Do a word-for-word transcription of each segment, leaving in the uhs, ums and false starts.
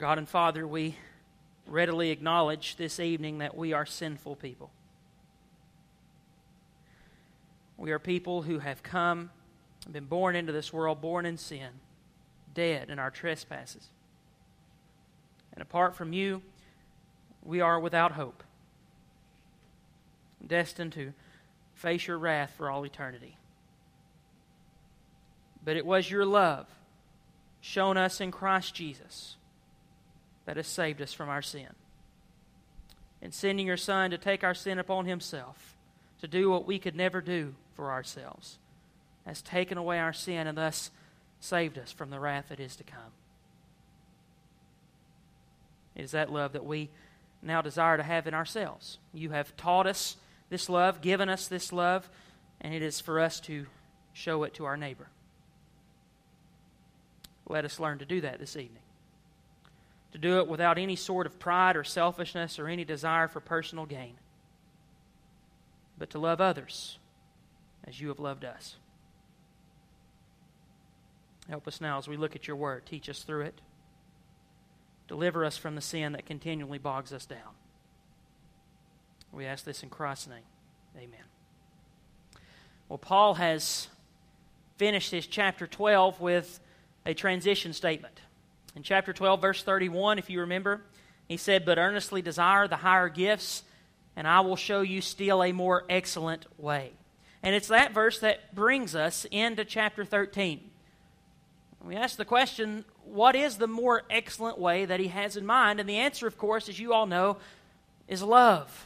God and Father, we readily acknowledge this evening that we are sinful people. We are people who have come, been born into this world, born in sin, dead in our trespasses. And apart from you, we are without hope, destined to face your wrath for all eternity. But it was your love shown us in Christ Jesus that has saved us from our sin. In sending your Son to take our sin upon Himself, to do what we could never do for ourselves, has taken away our sin and thus saved us from the wrath that is to come. It is that love that we now desire to have in ourselves. You have taught us this love, given us this love, and it is for us to show it to our neighbor. Let us learn to do that this evening. To do it without any sort of pride or selfishness or any desire for personal gain, but to love others as you have loved us. Help us now as we look at your word. Teach us through it. Deliver us from the sin that continually bogs us down. We ask this in Christ's name. Amen. Well, Paul has finished his chapter twelve with a transition statement. In chapter twelve, verse thirty-one, if you remember, he said, "But earnestly desire the higher gifts, and I will show you still a more excellent way." And it's that verse that brings us into chapter thirteen. We ask the question, what is the more excellent way that he has in mind? And the answer, of course, as you all know, is love.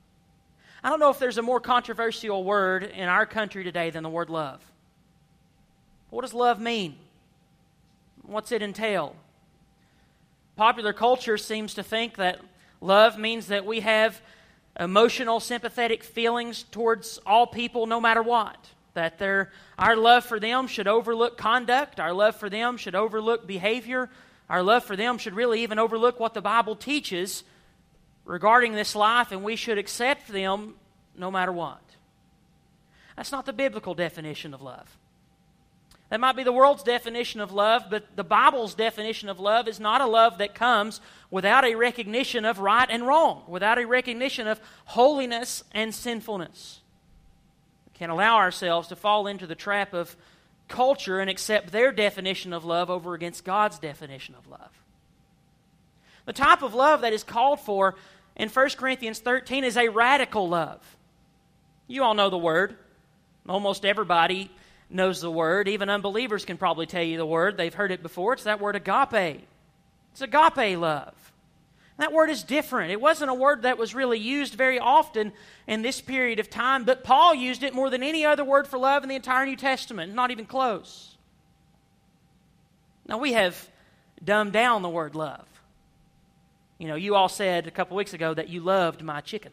I don't know if there's a more controversial word in our country today than the word love. What does love mean? What's it entail? Popular culture seems to think that love means that we have emotional, sympathetic feelings towards all people no matter what. That their, our love for them should overlook conduct. Our love for them should overlook behavior. Our love for them should really even overlook what the Bible teaches regarding this life, and we should accept them no matter what. That's not the biblical definition of love. That might be the world's definition of love, but the Bible's definition of love is not a love that comes without a recognition of right and wrong, without a recognition of holiness and sinfulness. We can't allow ourselves to fall into the trap of culture and accept their definition of love over against God's definition of love. The type of love that is called for in First Corinthians thirteen is a radical love. You all know the word. Almost everybody knows the word. Even unbelievers can probably tell you the word. They've heard it before. It's that word agape. It's agape love. That word is different. It wasn't a word that was really used very often in this period of time, but Paul used it more than any other word for love in the entire New Testament. Not even close. Now, we have dumbed down the word love. You know, you all said a couple weeks ago that you loved my chicken.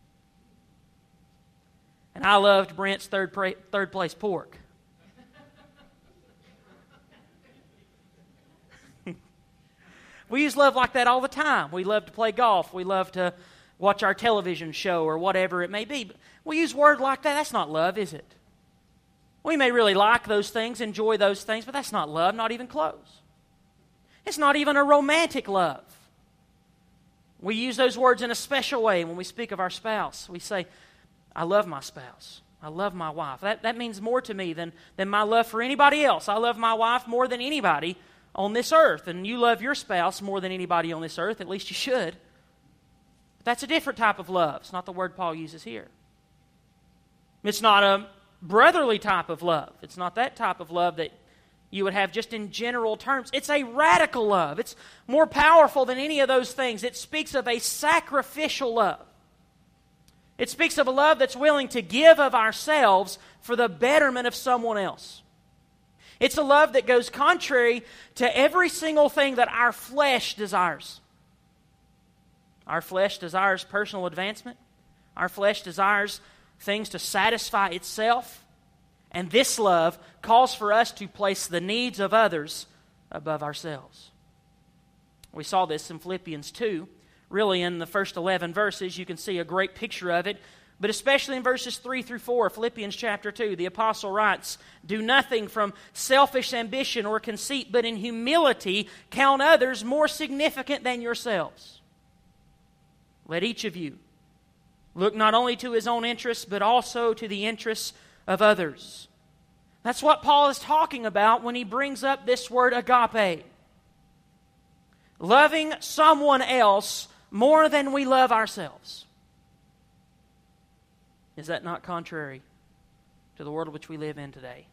And I loved Brent's third, pra- third place pork. We use love like that all the time. We love to play golf. We love to watch our television show or whatever it may be. But we use word like that. That's not love, is it? We may really like those things, enjoy those things, but that's not love, not even close. It's not even a romantic love. We use those words in a special way when we speak of our spouse. We say, I love my spouse. I love my wife. That, that means more to me than, than my love for anybody else. I love my wife more than anybody on this earth. And you love your spouse more than anybody on this earth. At least you should. But that's a different type of love. It's not the word Paul uses here. It's not a brotherly type of love. It's not that type of love that you would have just in general terms. It's a radical love. It's more powerful than any of those things. It speaks of a sacrificial love. It speaks of a love that's willing to give of ourselves for the betterment of someone else. It's a love that goes contrary to every single thing that our flesh desires. Our flesh desires personal advancement. Our flesh desires things to satisfy itself. And this love calls for us to place the needs of others above ourselves. We saw this in Philippians two. Really, in the first eleven verses, you can see a great picture of it But especially in verses three through four, Philippians chapter two, the apostle writes, "Do nothing from selfish ambition or conceit, but in humility count others more significant than yourselves. Let each of you look not only to his own interests, but also to the interests of others." That's what Paul is talking about when he brings up this word agape. Loving someone else more than we love ourselves. Is that not contrary to the world in which we live in today,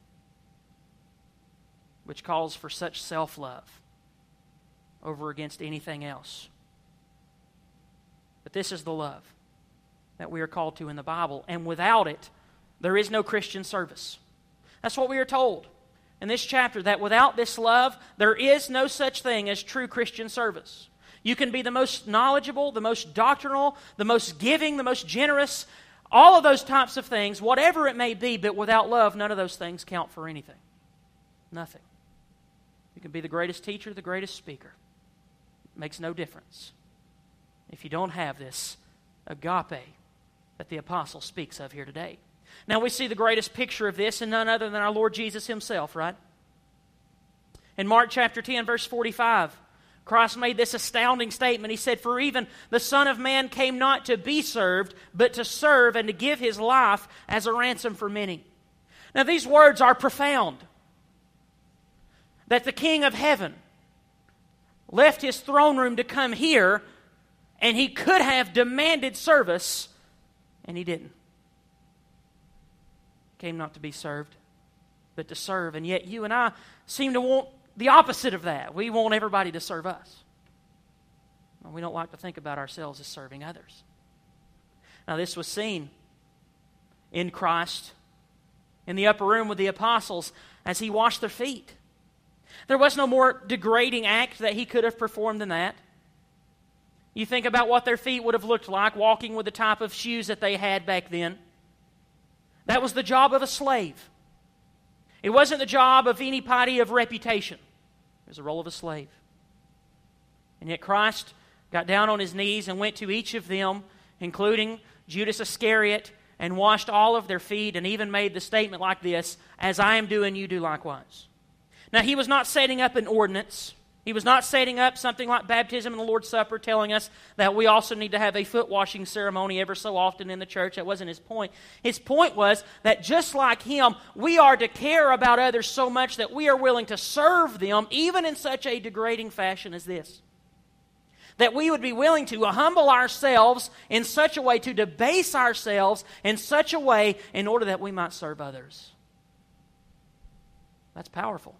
which calls for such self-love over against anything else? But this is the love that we are called to in the Bible, and without it, there is no Christian service. That's what we are told in this chapter, that without this love, there is no such thing as true Christian service. You can be the most knowledgeable, the most doctrinal, the most giving, the most generous, all of those types of things, whatever it may be, but without love, none of those things count for anything. Nothing. You can be the greatest teacher, the greatest speaker. It makes no difference if you don't have this agape that the apostle speaks of here today. Now we see the greatest picture of this in none other than our Lord Jesus himself, right? In Mark chapter ten, verse forty-five, Christ made this astounding statement. He said, "For even the Son of Man came not to be served, but to serve and to give his life as a ransom for many." Now these words are profound. That the King of Heaven left his throne room to come here, and he could have demanded service, and he didn't. Came not to be served, but to serve. And yet you and I seem to want the opposite of that. We want everybody to serve us. We don't like to think about ourselves as serving others. Now this was seen in Christ in the upper room with the apostles as he washed their feet. There was no more degrading act that he could have performed than that. You think about what their feet would have looked like walking with the type of shoes that they had back then. That was the job of a slave. It wasn't the job of anybody of reputation. It was the role of a slave. And yet Christ got down on his knees and went to each of them, including Judas Iscariot, and washed all of their feet, and even made the statement like this, "As I am doing, you do likewise." Now he was not setting up an ordinance. He was not setting up something like baptism and the Lord's Supper, telling us that we also need to have a foot washing ceremony ever so often in the church. That wasn't his point. His point was that just like him, we are to care about others so much that we are willing to serve them, even in such a degrading fashion as this. That we would be willing to humble ourselves in such a way, to debase ourselves in such a way in order that we might serve others. That's powerful.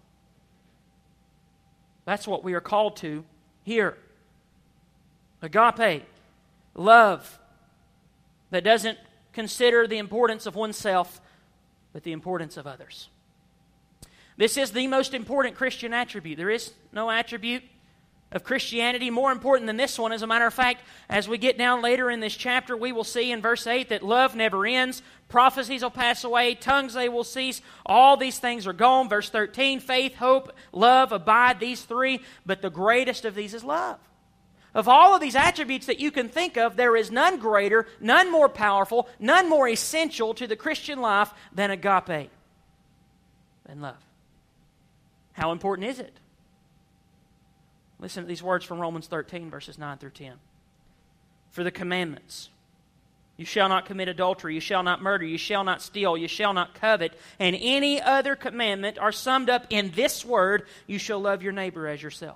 That's what we are called to here. Agape, love that doesn't consider the importance of oneself, but the importance of others. This is the most important Christian attribute. There is no attribute of Christianity more important than this one. As a matter of fact, as we get down later in this chapter, we will see in verse eight that love never ends. Prophecies will pass away. Tongues they will cease. All these things are gone. Verse thirteen, faith, hope, love, abide, these three. But the greatest of these is love. Of all of these attributes that you can think of, there is none greater, none more powerful, none more essential to the Christian life than agape, than love. How important is it? Listen to these words from Romans thirteen, verses nine through ten. For the commandments, you shall not commit adultery, you shall not murder, you shall not steal, you shall not covet, and any other commandment are summed up in this word, you shall love your neighbor as yourself.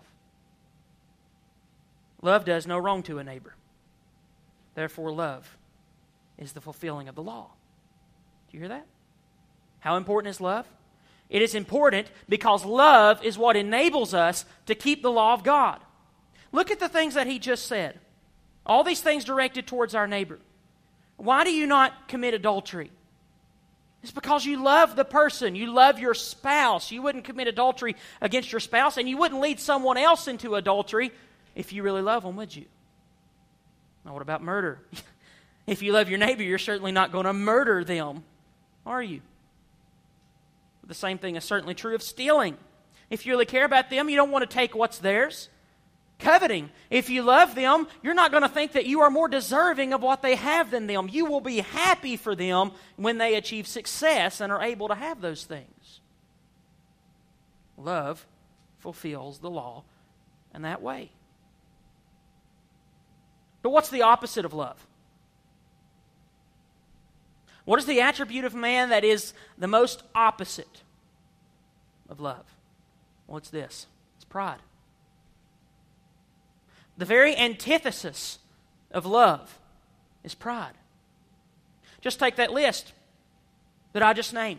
Love does no wrong to a neighbor. Therefore, love is the fulfilling of the law. Do you hear that? How important is love? It is important because love is what enables us to keep the law of God. Look at the things that he just said. All these things directed towards our neighbor. Why do you not commit adultery? It's because you love the person. You love your spouse. You wouldn't commit adultery against your spouse, and you wouldn't lead someone else into adultery if you really love them, would you? Now, what about murder? If you love your neighbor, you're certainly not going to murder them, are you? The same thing is certainly true of stealing. If you really care about them, you don't want to take what's theirs. Coveting. If you love them, you're not going to think that you are more deserving of what they have than them. You will be happy for them when they achieve success and are able to have those things. Love fulfills the law in that way. But what's the opposite of love? What is the attribute of man that is the most opposite of love? Well, it's this. It's pride. The very antithesis of love is pride. Just take that list that I just named.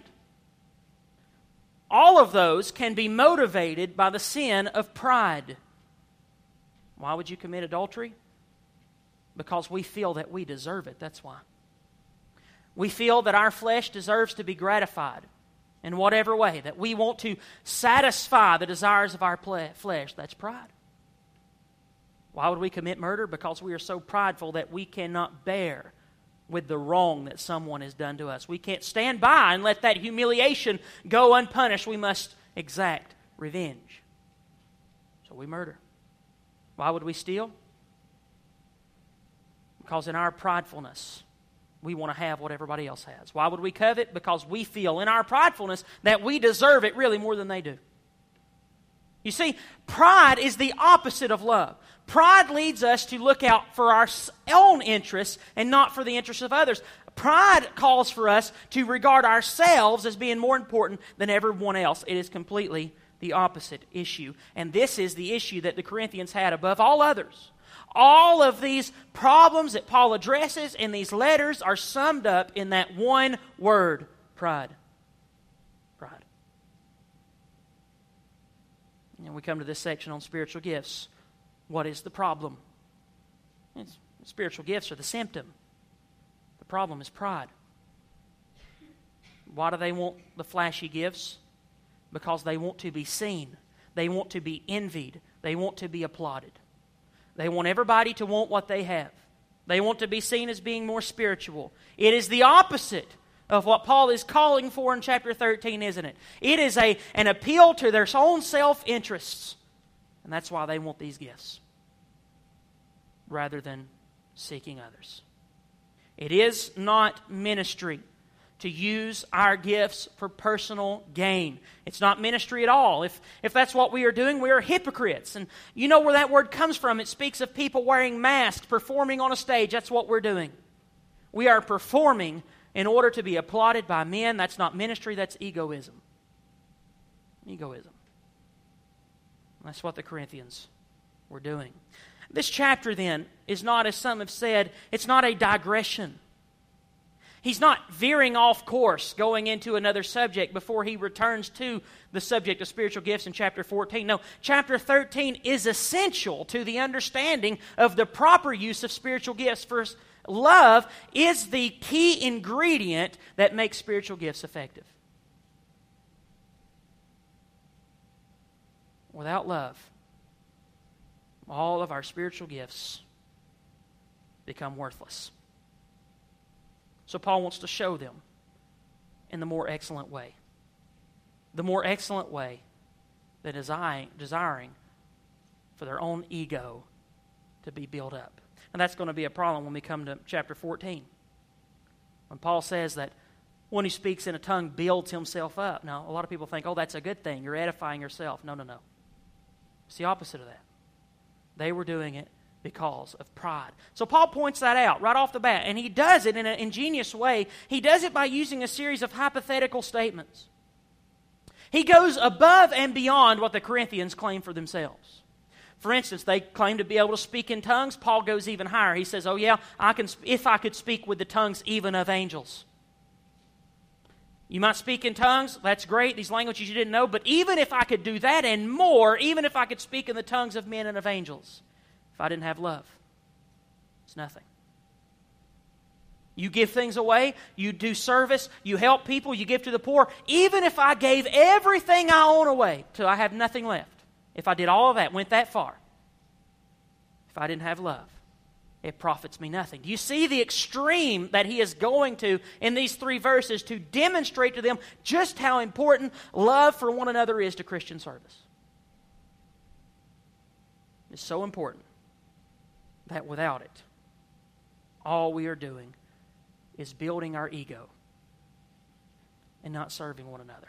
All of those can be motivated by the sin of pride. Why would you commit adultery? Because we feel that we deserve it. That's why. We feel that our flesh deserves to be gratified in whatever way, that we want to satisfy the desires of our flesh. That's pride. Why would we commit murder? Because we are so prideful that we cannot bear with the wrong that someone has done to us. We can't stand by and let that humiliation go unpunished. We must exact revenge. So we murder. Why would we steal? Because in our pridefulness, we want to have what everybody else has. Why would we covet? Because we feel in our pridefulness that we deserve it really more than they do. You see, pride is the opposite of love. Pride leads us to look out for our own interests and not for the interests of others. Pride calls for us to regard ourselves as being more important than everyone else. It is completely the opposite issue. And this is the issue that the Corinthians had above all others. All of these problems that Paul addresses in these letters are summed up in that one word, pride. Pride. And we come to this section on spiritual gifts. What is the problem? It's, spiritual gifts are the symptom. The problem is pride. Why do they want the flashy gifts? Because they want to be seen. They want to be envied. They want to be applauded. They want everybody to want what they have. They want to be seen as being more spiritual. It is the opposite of what Paul is calling for in chapter thirteen, isn't it? It is a, an appeal to their own self-interests. And that's why they want these gifts, rather than seeking others. It is not ministry to use our gifts for personal gain. It's not ministry at all. If, if that's what we are doing, we are hypocrites. And you know where that word comes from. It speaks of people wearing masks, performing on a stage. That's what we're doing. We are performing in order to be applauded by men. That's not ministry, that's egoism. Egoism. That's what the Corinthians were doing. This chapter, then, is not, as some have said, it's not a digression. He's not veering off course, going into another subject before he returns to the subject of spiritual gifts in chapter fourteen. No, chapter thirteen is essential to the understanding of the proper use of spiritual gifts. First, love is the key ingredient that makes spiritual gifts effective. Without love, all of our spiritual gifts become worthless. So Paul wants to show them in the more excellent way. The more excellent way than desiring, desiring for their own ego to be built up. And that's going to be a problem when we come to chapter fourteen. When Paul says that one who speaks in a tongue builds himself up. Now, a lot of people think, oh, that's a good thing. You're edifying yourself. No, no, no. It's the opposite of that. They were doing it because of pride. So Paul points that out right off the bat, and he does it in an ingenious way. He does it by using a series of hypothetical statements. He goes above and beyond what the Corinthians claim for themselves. For instance, they claim to be able to speak in tongues. Paul goes even higher. He says, oh yeah, I can. if I could speak with the tongues even of angels. You might speak in tongues, that's great, these languages you didn't know, but even if I could do that and more, even if I could speak in the tongues of men and of angels, if I didn't have love, it's nothing. You give things away, you do service, you help people, you give to the poor. Even if I gave everything I own away till I have nothing left, if I did all of that, went that far, if I didn't have love, it profits me nothing. Do you see the extreme that he is going to in these three verses to demonstrate to them just how important love for one another is to Christian service? is so important that without it, all we are doing is building our ego and not serving one another.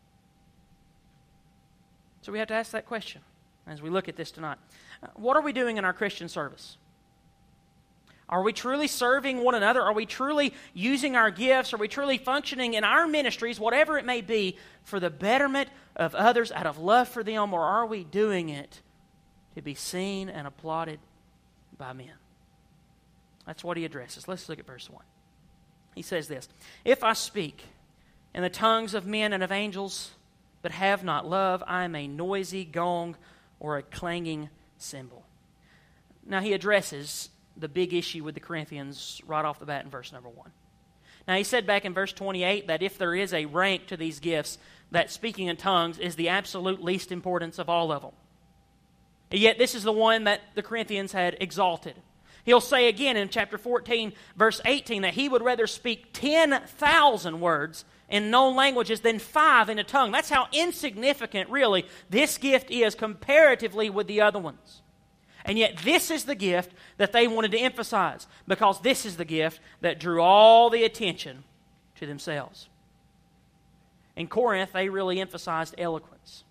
So we have to ask that question as we look at this tonight. What are we doing in our Christian service? Are we truly serving one another? Are we truly using our gifts? Are we truly functioning in our ministries, whatever it may be, for the betterment of others out of love for them? Or are we doing it to be seen and applauded by men? That's what he addresses. Let's look at verse one. He says this, "If I speak in the tongues of men and of angels, but have not love, I am a noisy gong or a clanging cymbal." Now he addresses the big issue with the Corinthians right off the bat in verse number one. Now he said back in verse twenty-eight that if there is a rank to these gifts, that speaking in tongues is the absolute least importance of all of them. And yet this is the one that the Corinthians had exalted. He'll say again in chapter fourteen, verse eighteen, that he would rather speak ten thousand words in known languages than five in a tongue. That's how insignificant, really, this gift is comparatively with the other ones. And yet this is the gift that they wanted to emphasize, because this is the gift that drew all the attention to themselves. In Corinth, they really emphasized eloquence.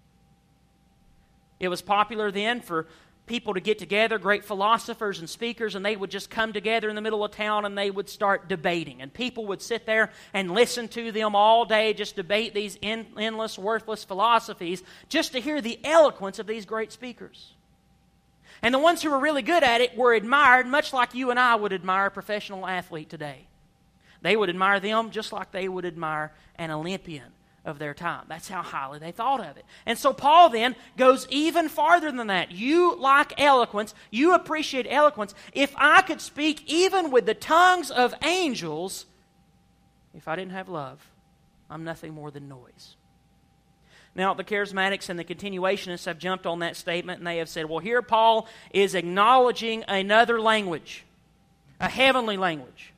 It was popular then for people to get together, great philosophers and speakers, and they would just come together in the middle of town and they would start debating. And people would sit there and listen to them all day, just debate these endless, worthless philosophies, just to hear the eloquence of these great speakers. And the ones who were really good at it were admired, much like you and I would admire a professional athlete today. They would admire them just like they would admire an Olympian of their time. That's how highly they thought of it. And so Paul then goes even farther than that. You like eloquence. You appreciate eloquence. If I could speak even with the tongues of angels, if I didn't have love, I'm nothing more than noise. Now, the charismatics and the continuationists have jumped on that statement and they have said, well, here Paul is acknowledging another language, a heavenly language,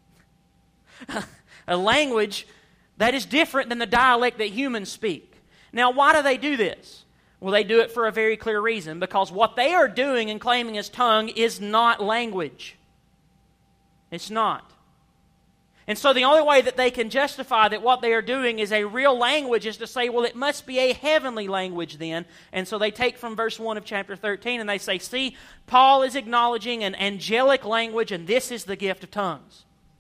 a language that is different than the dialect that humans speak. Now, why do they do this? Well, they do it for a very clear reason, because what they are doing and claiming as tongue is not language. It's not. And so the only way that they can justify that what they are doing is a real language is to say, well, it must be a heavenly language then. And so they take from verse one of chapter thirteen and they say, see, Paul is acknowledging an angelic language and this is the gift of tongues.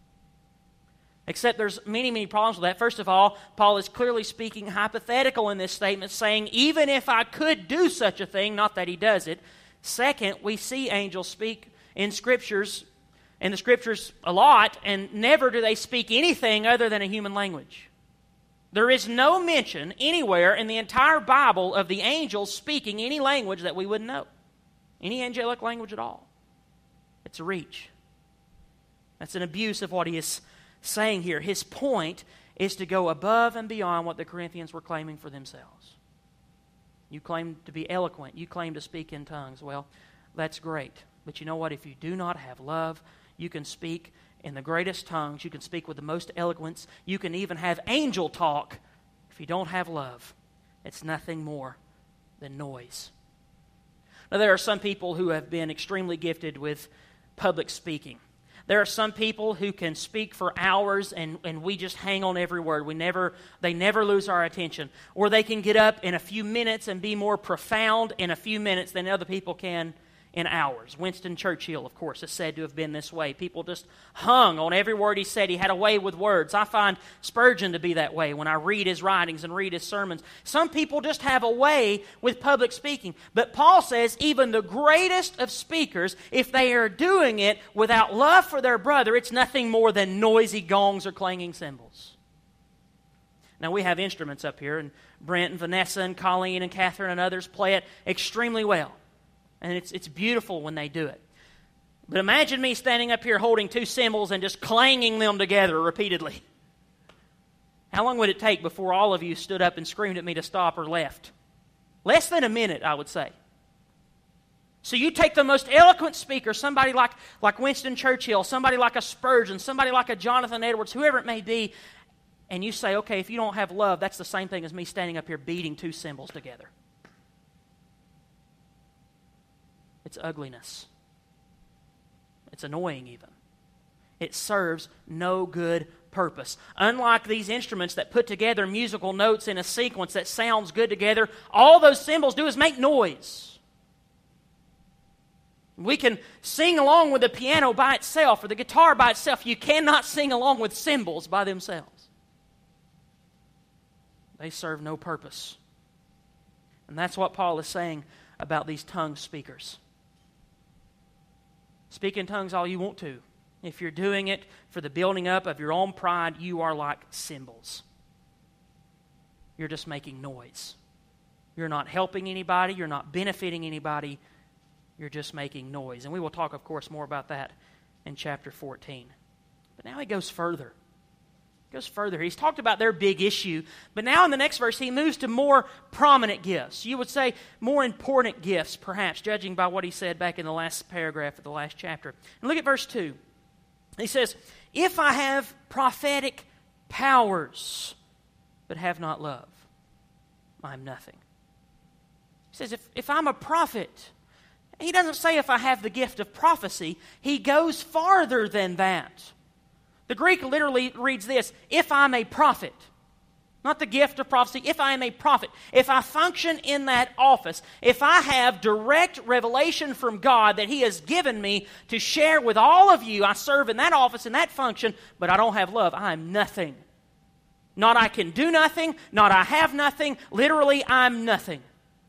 Except there's many, many problems with that. First of all, Paul is clearly speaking hypothetical in this statement, saying, even if I could do such a thing, not that he does it. Second, we see angels speak in Scriptures, in the Scriptures a lot, and never do they speak anything other than a human language. There is no mention anywhere in the entire Bible of the angels speaking any language that we wouldn't know. Any angelic language at all. It's a reach. That's an abuse of what he is saying here. His point is to go above and beyond what the Corinthians were claiming for themselves. You claim to be eloquent. You claim to speak in tongues. Well, that's great. But you know what? If you do not have love, you can speak in the greatest tongues. You can speak with the most eloquence. You can even have angel talk. If you don't have love, it's nothing more than noise. Now, there are some people who have been extremely gifted with public speaking. There are some people who can speak for hours and, and we just hang on every word. We never, they never lose our attention. Or they can get up in a few minutes and be more profound in a few minutes than other people can in hours. Winston Churchill, of course, is said to have been this way. People just hung on every word he said. He had a way with words. I find Spurgeon to be that way when I read his writings and read his sermons. Some people just have a way with public speaking. But Paul says even the greatest of speakers, if they are doing it without love for their brother, it's nothing more than noisy gongs or clanging cymbals. Now, we have instruments up here, and Brent and Vanessa and Colleen and Catherine and others play it extremely well. And it's it's beautiful when they do it. But imagine me standing up here holding two cymbals and just clanging them together repeatedly. How long would it take before all of you stood up and screamed at me to stop or left? Less than a minute, I would say. So you take the most eloquent speaker, somebody like, like Winston Churchill, somebody like a Spurgeon, somebody like a Jonathan Edwards, whoever it may be, and you say, okay, if you don't have love, that's the same thing as me standing up here beating two cymbals together. It's ugliness. It's annoying even. It serves no good purpose. Unlike these instruments that put together musical notes in a sequence that sounds good together, all those cymbals do is make noise. We can sing along with the piano by itself or the guitar by itself. You cannot sing along with cymbals by themselves. They serve no purpose. And that's what Paul is saying about these tongue speakers. Speak in tongues all you want to. If you're doing it for the building up of your own pride, you are like cymbals. You're just making noise. You're not helping anybody. You're not benefiting anybody. You're just making noise. And we will talk, of course, more about that in chapter fourteen. But now he goes further. He goes further. He's talked about their big issue, but now in the next verse he moves to more prominent gifts. You would say more important gifts, perhaps, judging by what he said back in the last paragraph of the last chapter. And look at verse two. He says, if I have prophetic powers, but have not love, I am nothing. He says, if, if I'm a prophet, he doesn't say if I have the gift of prophecy. He goes farther than that. The Greek literally reads this, if I'm a prophet. Not the gift of prophecy, if I am a prophet. If I function in that office, if I have direct revelation from God that He has given me to share with all of you, I serve in that office, in that function, but I don't have love, I am nothing. Not I can do nothing, not I have nothing, literally I'm nothing.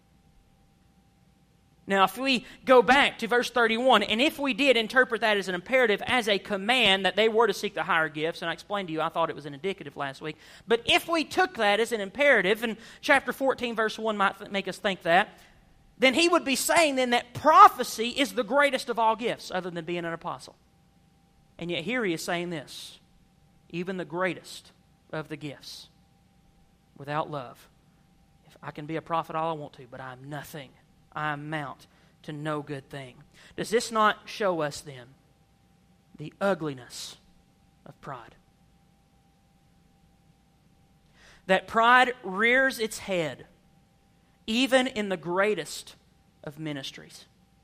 Now, if we go back to verse thirty-one, and if we did interpret that as an imperative, as a command that they were to seek the higher gifts, and I explained to you, I thought it was an indicative last week, but if we took that as an imperative, and chapter fourteen, verse one might th- make us think that, then he would be saying then that prophecy is the greatest of all gifts, other than being an apostle. And yet here he is saying this, even the greatest of the gifts, without love. If I can be a prophet all I want to, but I'm nothing. I amount to no good thing. Does this not show us then the ugliness of pride? That pride rears its head even in the greatest of ministries.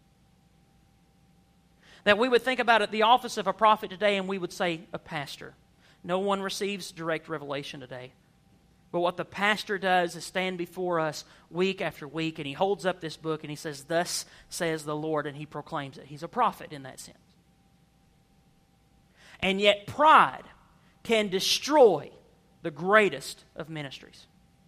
That we would think about it, the office of a prophet today, and we would say a pastor. No one receives direct revelation today. But what the pastor does is stand before us week after week, and he holds up this book and he says, thus says the Lord, and he proclaims it. He's a prophet in that sense. And yet pride can destroy the greatest of ministries.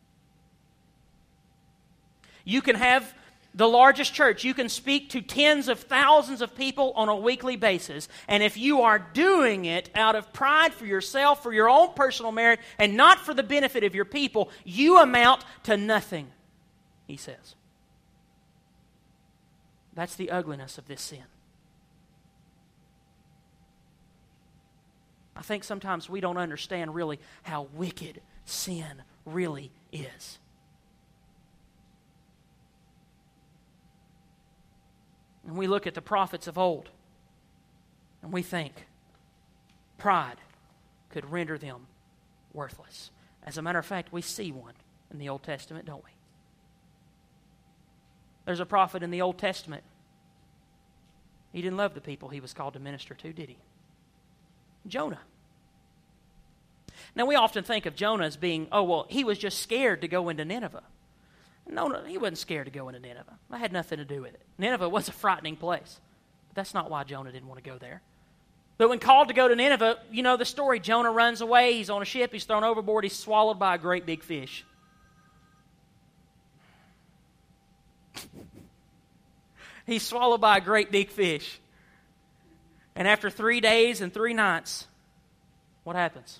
You can have the largest church. You can speak to tens of thousands of people on a weekly basis. And if you are doing it out of pride for yourself, for your own personal merit, and not for the benefit of your people, you amount to nothing, he says. That's the ugliness of this sin. I think sometimes we don't understand really how wicked sin really is. And we look at the prophets of old, and we think pride could render them worthless. As a matter of fact, we see one in the Old Testament, don't we? There's a prophet in the Old Testament. He didn't love the people he was called to minister to, did he? Jonah. Now, we often think of Jonah as being, oh, well, he was just scared to go into Nineveh. No, no, he wasn't scared to go into Nineveh. That had nothing to do with it. Nineveh was a frightening place. But that's not why Jonah didn't want to go there. But when called to go to Nineveh, you know the story. Jonah runs away. He's on a ship. He's thrown overboard. He's swallowed by a great big fish. He's swallowed by a great big fish. And after three days and three nights, what happens?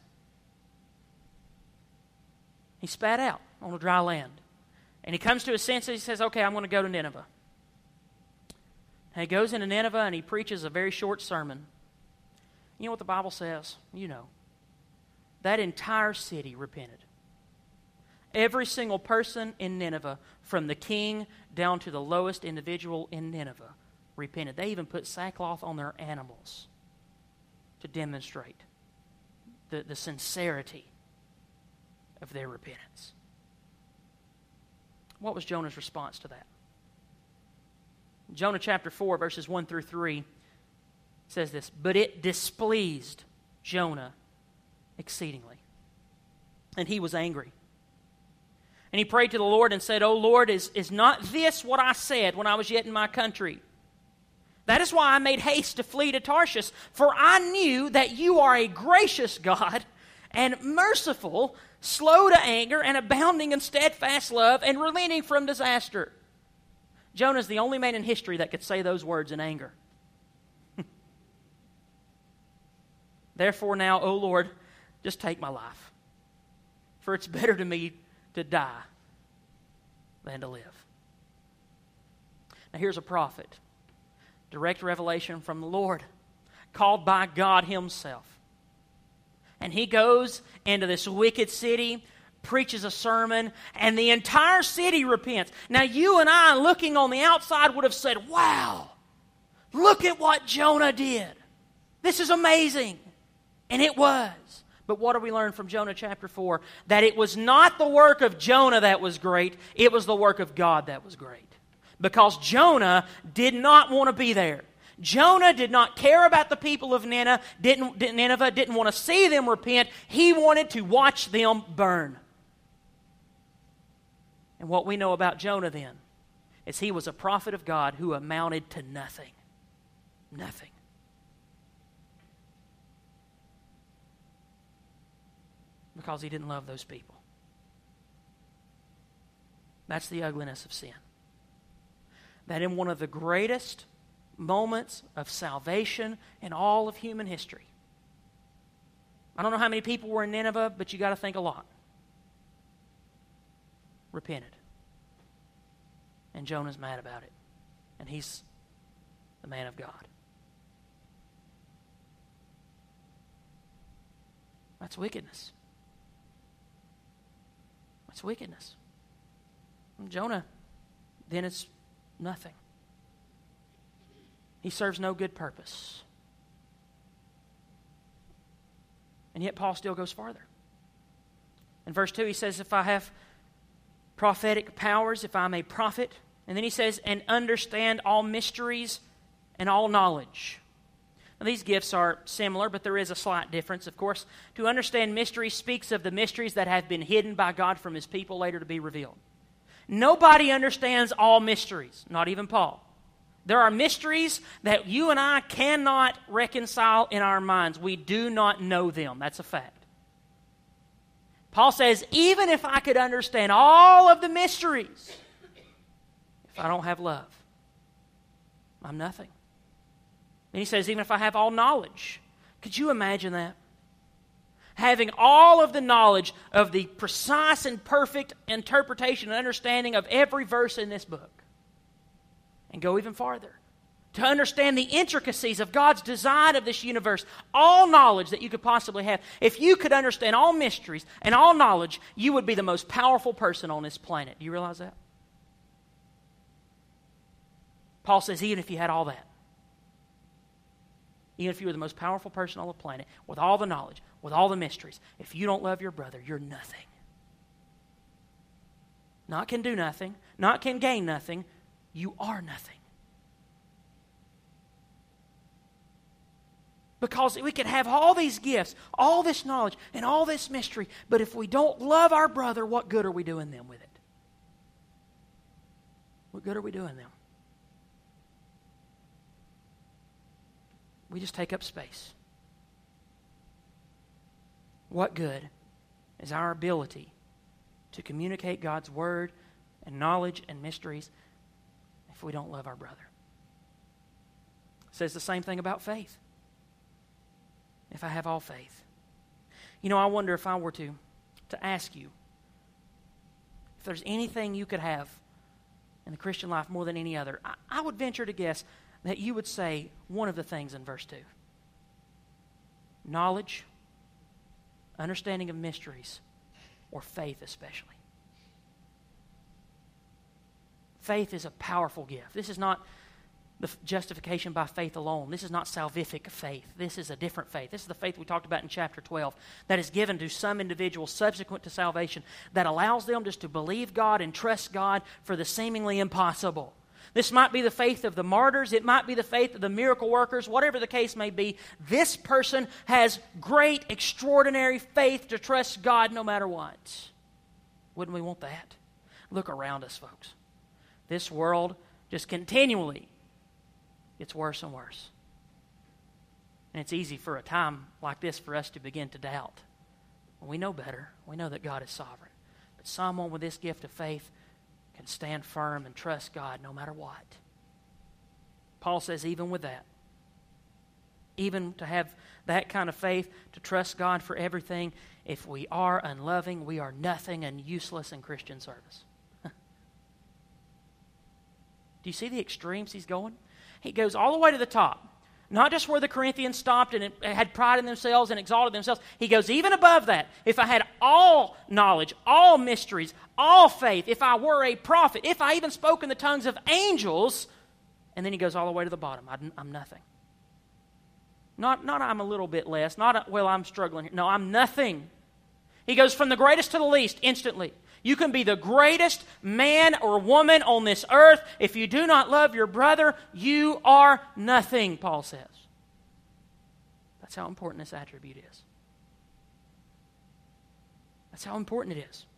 He spat out on a dry land. And he comes to his senses. He says, okay, I'm going to go to Nineveh. And he goes into Nineveh and he preaches a very short sermon. You know what the Bible says? You know. That entire city repented. Every single person in Nineveh, from the king down to the lowest individual in Nineveh, repented. They even put sackcloth on their animals to demonstrate the, the sincerity of their repentance. What was Jonah's response to that? Jonah chapter four, verses one through three says this, "But it displeased Jonah exceedingly, and he was angry. And he prayed to the Lord and said, O Lord, is, is not this what I said when I was yet in my country? That is why I made haste to flee to Tarshish, for I knew that you are a gracious God and merciful, slow to anger, and abounding in steadfast love, and relenting from disaster." Jonah is the only man in history that could say those words in anger. "Therefore now, O Lord, just take my life, for it's better to me to die than to live." Now here's a prophet, direct revelation from the Lord, called by God Himself. And he goes into this wicked city, preaches a sermon, and the entire city repents. Now you and I, looking on the outside, would have said, wow, look at what Jonah did. This is amazing. And it was. But what do we learn from Jonah chapter four? That it was not the work of Jonah that was great, it was the work of God that was great. Because Jonah did not want to be there. Jonah did not care about the people of Nineveh, didn't, Nineveh, didn't want to see them repent. He wanted to watch them burn. And what we know about Jonah then is he was a prophet of God who amounted to nothing. Nothing. Because he didn't love those people. That's the ugliness of sin. That in one of the greatest moments of salvation in all of human history. I don't know how many people were in Nineveh, but you got to think a lot. Repented. And Jonah's mad about it. And he's the man of God. That's wickedness. That's wickedness. And Jonah, then it's nothing. He serves no good purpose. And yet Paul still goes farther. In verse two he says, if I have prophetic powers, if I may prophet. And then he says, and understand all mysteries and all knowledge. Now these gifts are similar, but there is a slight difference, of course. To understand mysteries speaks of the mysteries that have been hidden by God from His people, later to be revealed. Nobody understands all mysteries, not even Paul. There are mysteries that you and I cannot reconcile in our minds. We do not know them. That's a fact. Paul says, even if I could understand all of the mysteries, if I don't have love, I'm nothing. And he says, even if I have all knowledge. Could you imagine that? Having all of the knowledge of the precise and perfect interpretation and understanding of every verse in this book. And go even farther. To understand the intricacies of God's design of this universe. All knowledge that you could possibly have. If you could understand all mysteries and all knowledge, you would be the most powerful person on this planet. Do you realize that? Paul says, even if you had all that. Even if you were the most powerful person on the planet, with all the knowledge, with all the mysteries, if you don't love your brother, you're nothing. Not can do nothing, not can gain nothing, you are nothing. Because we can have all these gifts, all this knowledge, and all this mystery, but if we don't love our brother, what good are we doing them with it? What good are we doing them? We just take up space. What good is our ability to communicate God's word and knowledge and mysteries if we don't love our brother? It says the same thing about faith. If I have all faith. You know, I wonder if I were to, to ask you if there's anything you could have in the Christian life more than any other, I, I would venture to guess that you would say one of the things in verse two. Knowledge, understanding of mysteries, or faith especially. Faith is a powerful gift. This is not the justification by faith alone. This is not salvific faith. This is a different faith. This is the faith we talked about in chapter twelve that is given to some individuals subsequent to salvation that allows them just to believe God and trust God for the seemingly impossible. This might be the faith of the martyrs. It might be the faith of the miracle workers. Whatever the case may be, this person has great, extraordinary faith to trust God no matter what. Wouldn't we want that? Look around us, folks. This world just continually gets worse and worse. And it's easy for a time like this for us to begin to doubt. We know better. We know that God is sovereign. But someone with this gift of faith can stand firm and trust God no matter what. Paul says even with that, even to have that kind of faith, to trust God for everything, if we are unloving, we are nothing and useless in Christian service. Do you see the extremes he's going? He goes all the way to the top. Not just where the Corinthians stopped and had pride in themselves and exalted themselves. He goes even above that. If I had all knowledge, all mysteries, all faith, if I were a prophet, if I even spoke in the tongues of angels, and then he goes all the way to the bottom. I'm nothing. Not, not I'm a little bit less. Not, a, well, I'm struggling here. No, I'm nothing. He goes from the greatest to the least instantly. You can be the greatest man or woman on this earth. If you do not love your brother, you are nothing, Paul says. That's how important this attribute is. That's how important it is.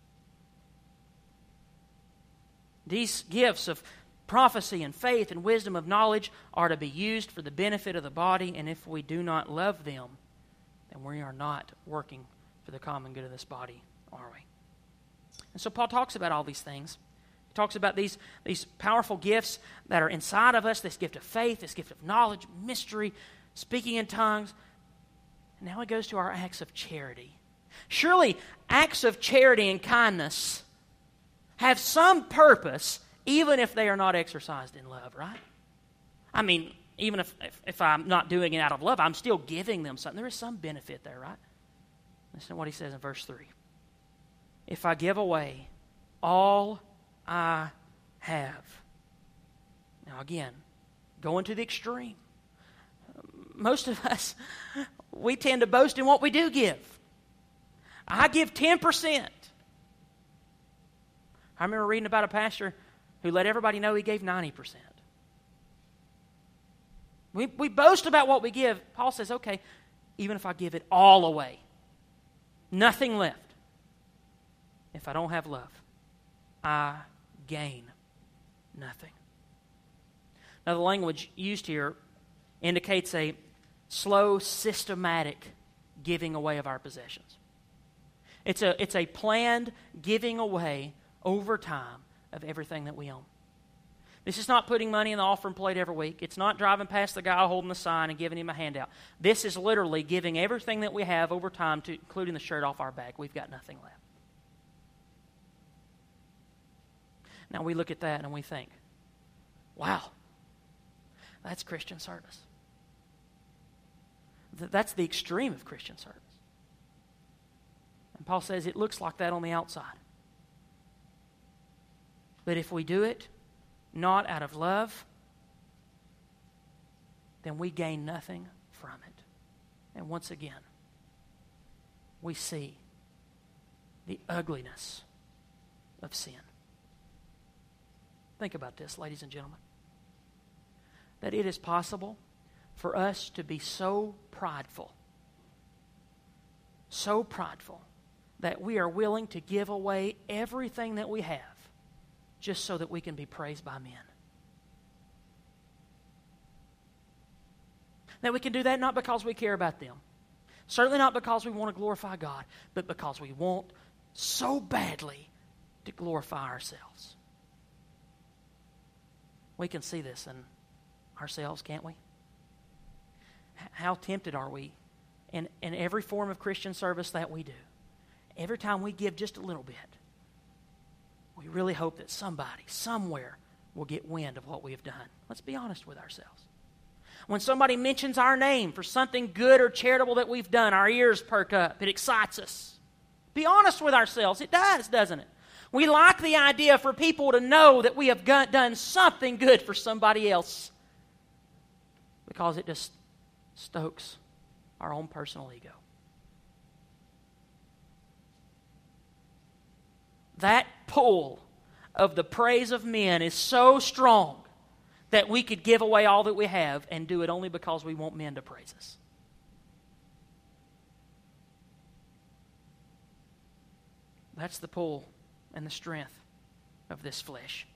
These gifts of prophecy and faith and wisdom of knowledge are to be used for the benefit of the body, and if we do not love them, then we are not working for the common good of this body, are we? And so Paul talks about all these things. He talks about these, these powerful gifts that are inside of us, this gift of faith, this gift of knowledge, mystery, speaking in tongues. And now he goes to our acts of charity. Surely acts of charity and kindness have some purpose, even if they are not exercised in love, right? I mean, even if, if, if I'm not doing it out of love, I'm still giving them something. There is some benefit there, right? Listen to what he says in verse three. If I give away all I have. Now again, going to the extreme. Most of us, we tend to boast in what we do give. I give ten percent. I remember reading about a pastor who let everybody know he gave ninety percent. We, we boast about what we give. Paul says, okay, even if I give it all away, nothing left. If I don't have love, I gain nothing. Now, the language used here indicates a slow, systematic giving away of our possessions. It's a, it's a planned giving away over time of everything that we own. This is not putting money in the offering plate every week. It's not driving past the guy holding the sign and giving him a handout. This is literally giving everything that we have over time, to including the shirt off our back. We've got nothing left. Now we look at that and we think, wow, that's Christian service. That's the extreme of Christian service. And Paul says it looks like that on the outside. But if we do it not out of love, then we gain nothing from it. And once again, we see the ugliness of sin. Think about this, ladies and gentlemen. That it is possible for us to be so prideful, so prideful, that we are willing to give away everything that we have just so that we can be praised by men. That we can do that not because we care about them, certainly not because we want to glorify God, but because we want so badly to glorify ourselves. We can see this in ourselves, can't we? How tempted are we in, in every form of Christian service that we do? Every time we give just a little bit, we really hope that somebody, somewhere, will get wind of what we have done. Let's be honest with ourselves. When somebody mentions our name for something good or charitable that we've done, our ears perk up. It excites us. Be honest with ourselves. It does, doesn't it? We like the idea for people to know that we have done something good for somebody else because it just stokes our own personal ego. That pull of the praise of men is so strong that we could give away all that we have and do it only because we want men to praise us. That's the pull and the strength of this flesh.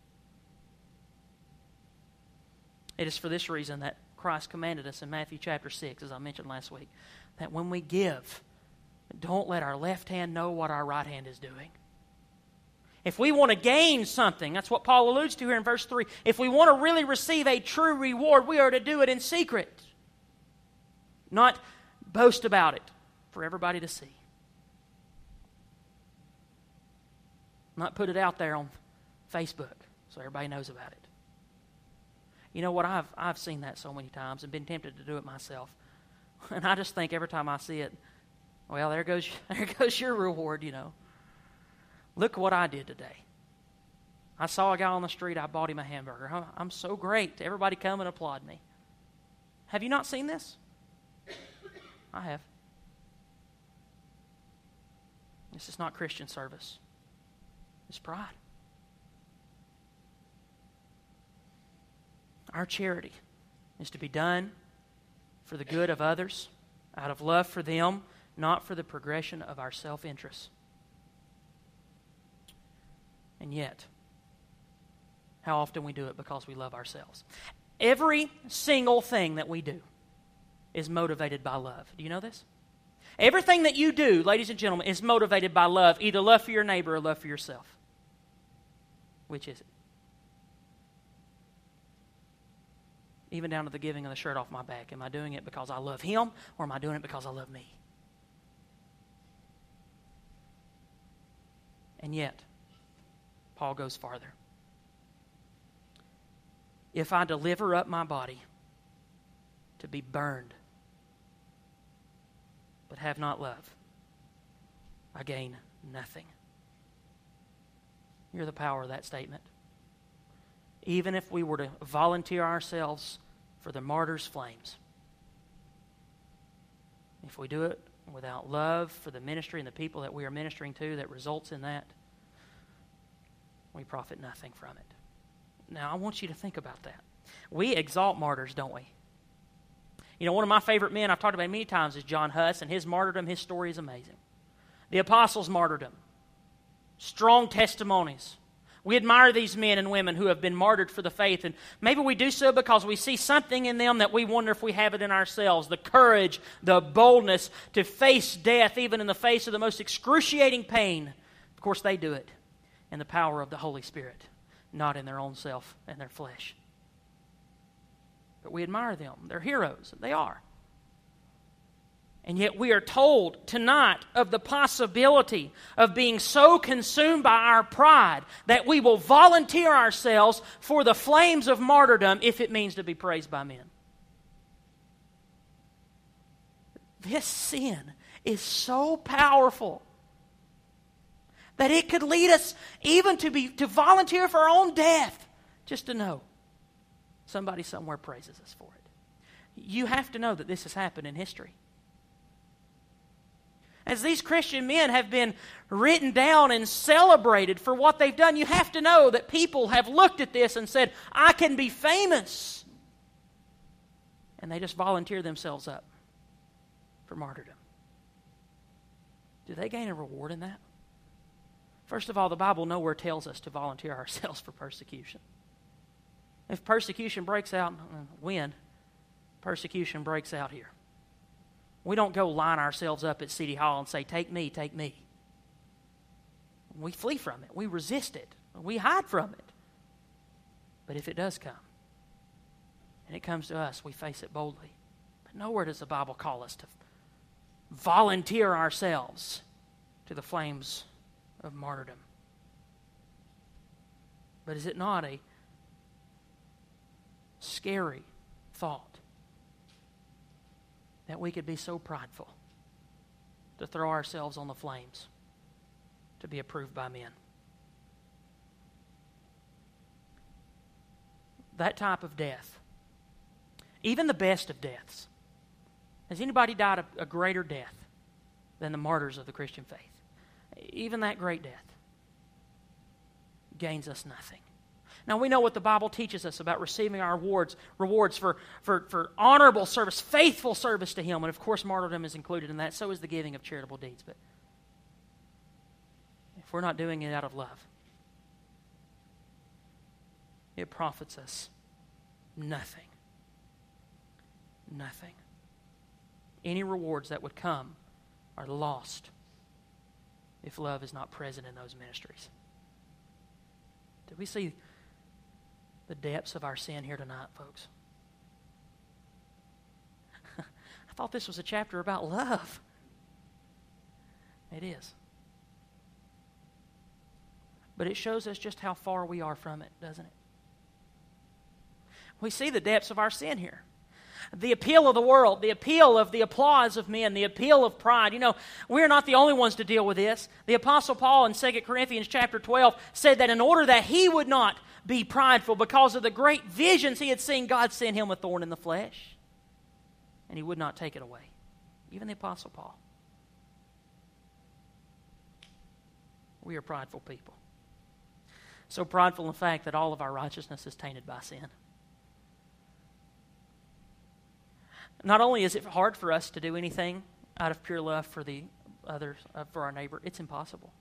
It is for this reason that Christ commanded us in Matthew chapter six, as I mentioned last week, that when we give, don't let our left hand know what our right hand is doing. If we want to gain something, that's what Paul alludes to here in verse three. If we want to really receive a true reward, we are to do it in secret. Not boast about it for everybody to see. Not put it out there on Facebook so everybody knows about it. You know what? I've I've seen that so many times and been tempted to do it myself. And I just think every time I see it, well, there goes there goes your reward, you know. Look what I did today. I saw a guy on the street, I bought him a hamburger. I'm, I'm so great. Everybody come and applaud me. Have you not seen this? I have. This is not Christian service. It's pride. Our charity is to be done for the good of others, out of love for them, not for the progression of our self-interest. And yet, how often we do it because we love ourselves. Every single thing that we do is motivated by love. Do you know this? Everything that you do, ladies and gentlemen, is motivated by love, either love for your neighbor or love for yourself. Which is it? Even down to the giving of the shirt off my back. Am I doing it because I love him, or am I doing it because I love me? And yet, Paul goes farther. If I deliver up my body to be burned, but have not love, I gain nothing. Hear the power of that statement. Even if we were to volunteer ourselves for the martyr's flames, if we do it without love for the ministry and the people that we are ministering to that results in that, we profit nothing from it. Now, I want you to think about that. We exalt martyrs, don't we? You know, one of my favorite men, I've talked about many times, is John Huss, and his martyrdom, his story is amazing. The apostles' martyrdom. Strong testimonies. We admire these men and women who have been martyred for the faith, and maybe we do so because we see something in them that we wonder if we have it in ourselves. The courage, the boldness to face death even in the face of the most excruciating pain. Of course, they do it in the power of the Holy Spirit, not in their own self and their flesh. But we admire them. They're heroes. They are. And yet we are told tonight of the possibility of being so consumed by our pride that we will volunteer ourselves for the flames of martyrdom if it means to be praised by men. This sin is so powerful that it could lead us even to be to volunteer for our own death just to know somebody somewhere praises us for it. You have to know that this has happened in history. As these Christian men have been written down and celebrated for what they've done, you have to know that people have looked at this and said, I can be famous. And they just volunteer themselves up for martyrdom. Do they gain a reward in that? First of all, the Bible nowhere tells us to volunteer ourselves for persecution. If persecution breaks out, when? Persecution breaks out here. We don't go line ourselves up at City Hall and say, take me, take me. We flee from it. We resist it. We hide from it. But if it does come, and it comes to us, we face it boldly. But nowhere does the Bible call us to volunteer ourselves to the flames of martyrdom. But is it not a scary thought that we could be so prideful to throw ourselves on the flames to be approved by men? That type of death, even the best of deaths, has anybody died a, a greater death than the martyrs of the Christian faith? Even that great death gains us nothing. Now, we know what the Bible teaches us about receiving our rewards, rewards for, for, for honorable service, faithful service to Him. And, of course, martyrdom is included in that. So is the giving of charitable deeds. But if we're not doing it out of love, it profits us nothing. Nothing. Any rewards that would come are lost if love is not present in those ministries. Did we see the depths of our sin here tonight, folks? I thought this was a chapter about love. It is. But it shows us just how far we are from it, doesn't it? We see the depths of our sin here. The appeal of the world, the appeal of the applause of men, the appeal of pride. You know, we're not the only ones to deal with this. The Apostle Paul in Second Corinthians chapter twelve said that in order that he would not be prideful because of the great visions he had seen, God sent him a thorn in the flesh, and he would not take it away. Even the Apostle Paul. We are prideful people. So prideful, in fact, that all of our righteousness is tainted by sin. Not only is it hard for us to do anything out of pure love for the others, uh, for our neighbor, it's impossible.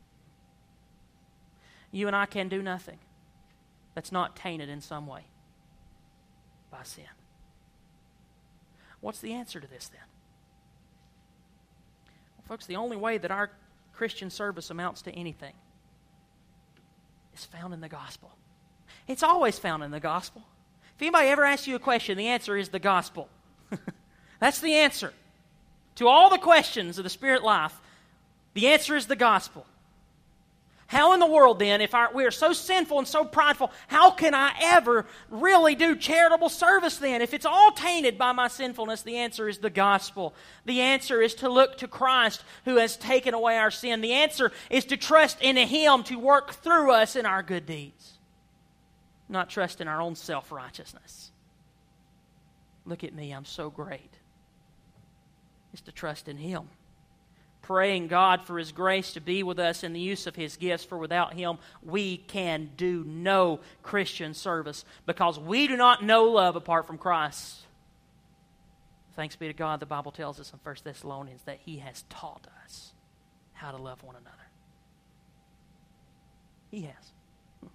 You and I can do nothing that's not tainted in some way by sin. What's the answer to this then? Well, folks, the only way that our Christian service amounts to anything is found in the gospel. It's always found in the gospel. If anybody ever asks you a question, the answer is the gospel. That's the answer. To all the questions of the spirit life, the answer is the gospel. How in the world then, if our, we are so sinful and so prideful, how can I ever really do charitable service then? If it's all tainted by my sinfulness, the answer is the gospel. The answer is to look to Christ who has taken away our sin. The answer is to trust in Him to work through us in our good deeds. Not trust in our own self-righteousness. Look at me, I'm so great. It's to trust in Him. Praying God for His grace to be with us in the use of His gifts, for without Him we can do no Christian service because we do not know love apart from Christ. Thanks be to God, the Bible tells us in First Thessalonians that He has taught us how to love one another. He has.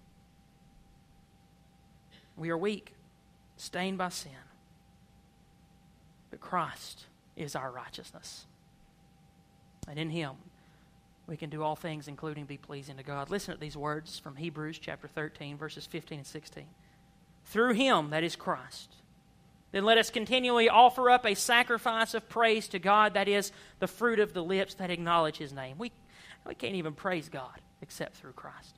We are weak, stained by sin. But Christ is our righteousness. And in Him, we can do all things, including be pleasing to God. Listen to these words from Hebrews chapter thirteen, verses fifteen and sixteen. Through Him, that is Christ, then let us continually offer up a sacrifice of praise to God, that is the fruit of the lips that acknowledge His name. We, we can't even praise God except through Christ.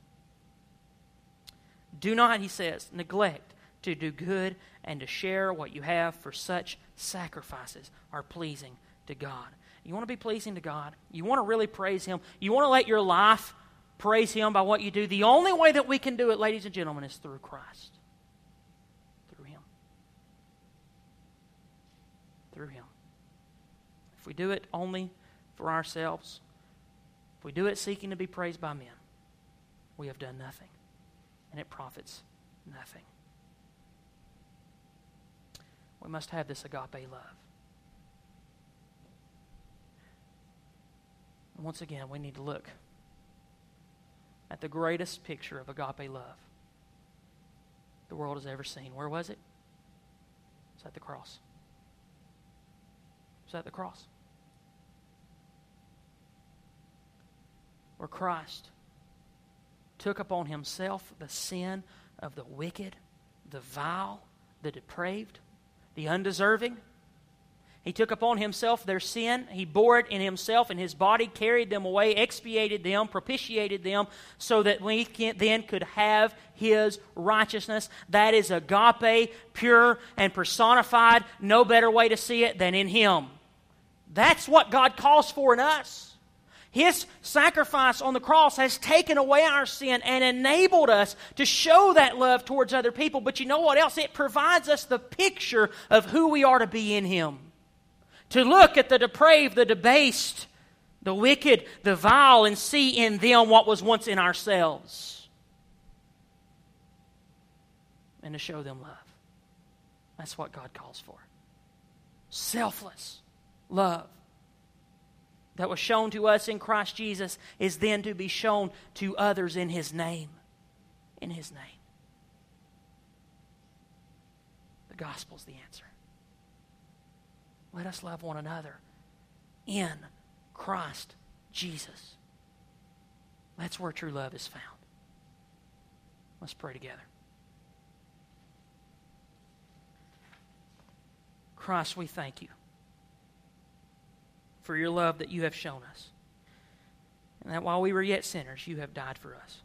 Do not, he says, neglect to do good and to share what you have, for such sacrifices are pleasing to God. You want to be pleasing to God? You want to really praise Him? You want to let your life praise Him by what you do? The only way that we can do it, ladies and gentlemen, is through Christ. Through Him. Through Him. If we do it only for ourselves, if we do it seeking to be praised by men, we have done nothing, and it profits nothing. We must have this agape love. And once again, we need to look at the greatest picture of agape love the world has ever seen. Where was it? It's at the cross. It's at the cross. Where Christ took upon Himself the sin of the wicked, the vile, the depraved, the undeserving. He took upon Himself their sin. He bore it in Himself in His body, carried them away, expiated them, propitiated them, so that we can, then could have His righteousness. That is agape, pure and personified. No better way to see it than in Him. That's what God calls for in us. His sacrifice on the cross has taken away our sin and enabled us to show that love towards other people. But you know what else? It provides us the picture of who we are to be in Him. To look at the depraved, the debased, the wicked, the vile, and see in them what was once in ourselves. and to show them love. That's what God calls for. Selfless love that was shown to us in Christ Jesus is then to be shown to others in His name. In His name. The gospel's the answer. Let us love one another in Christ Jesus. That's where true love is found. Let's pray together. Christ, we thank You for Your love that You have shown us. And that while we were yet sinners, You have died for us.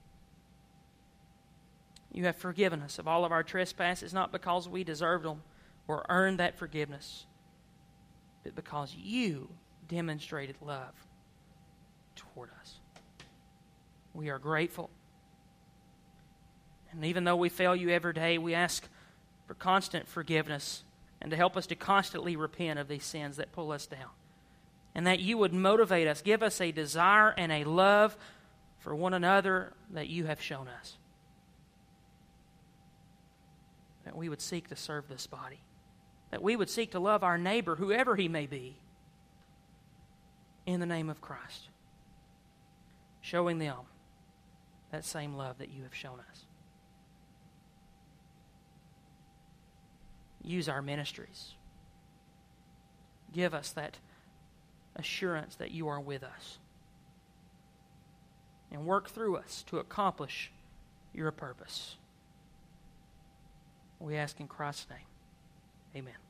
You have forgiven us of all of our trespasses, not because we deserved them or earned that forgiveness, but because You demonstrated love toward us. We are grateful. And even though we fail You every day, we ask for constant forgiveness and to help us to constantly repent of these sins that pull us down. And that You would motivate us, give us a desire and a love for one another that You have shown us. That we would seek to serve this body. That we would seek to love our neighbor, whoever he may be, in the name of Christ. Showing them that same love that You have shown us. Use our ministries. Give us that assurance that You are with us. And work through us to accomplish Your purpose. We ask in Christ's name. Amen.